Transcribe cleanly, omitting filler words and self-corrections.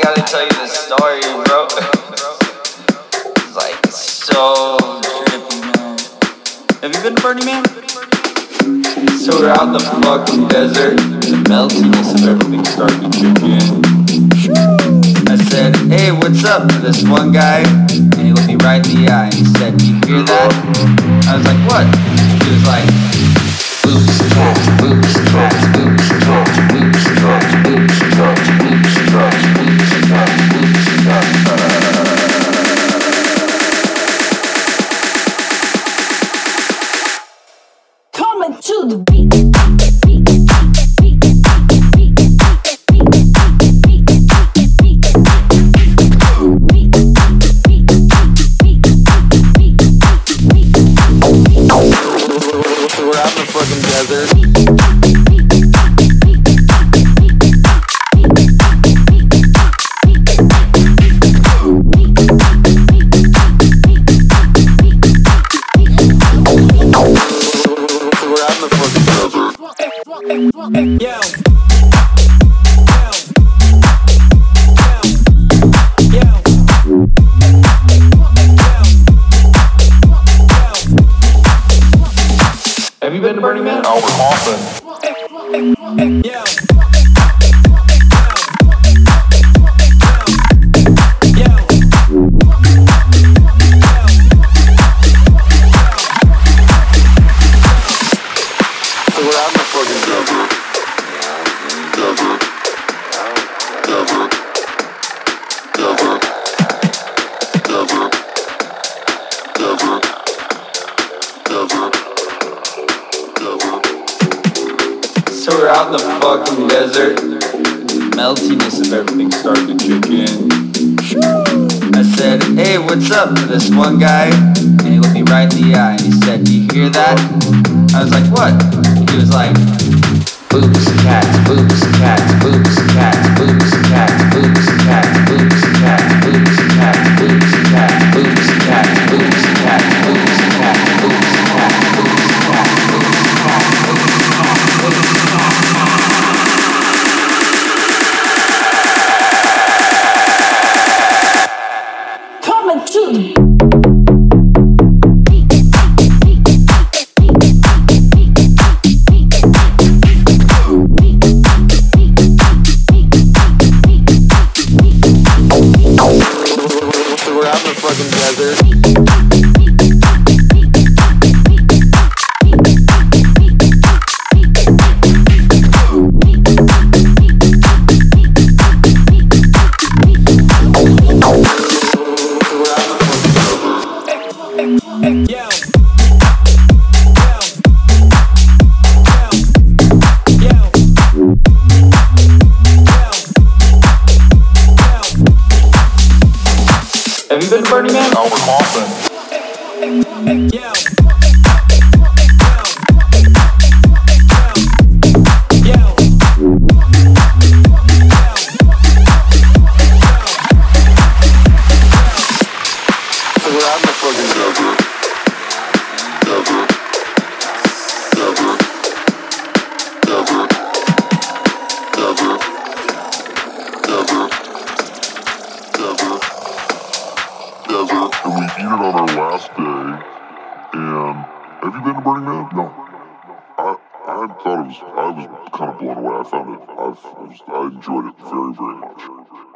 gotta tell you this story, bro. It's like so trippy, man. Have you been to Burning Man? So we're out in the fucking desert. The meltiness of everything started to kick in. I said, hey, what's up to this one guy? And he looked me right in the eye and he said, do you hear that? I was like, what? He was like, boots, cats, boots, cats, boots, cats, boots, cats, boots, cats, boots, cats, boots, cats, boots, cats. Coming to the beat. We're out in the fucking desert. We're out in the fucking desert. Yo. Have you been to Burning Man? Oh, often. Yeah. So we're out in the fucking desert. Desert. Desert. Desert. Desert. Desert. Desert. So we're out in the fucking desert. The meltiness of everything started to kick in. I said, hey, what's up to this one guy? And he looked me right in the eye and he said, do you hear that? I was like, what? He was like, boots, cats, boots, cats, boots, cats, boots, cats, boots, cats, boots, cats, boots, cats, boots, cats, boots, cats, boots, cats, boots, cats, boots, cats, boots, cats, boots, cats, boots, Coming to the So we're out in the fucking desert. Yo. Have you been to Burning Man? Oh, often. Yeah. So we're out in the fucking desert. Desert. Desert. Desert. Desert. Desert. Desert. Desert. And we eat it on our last day. And have you been to Burning Man? No. I thought I was kind of blown away. I found it. I enjoyed it very, very much.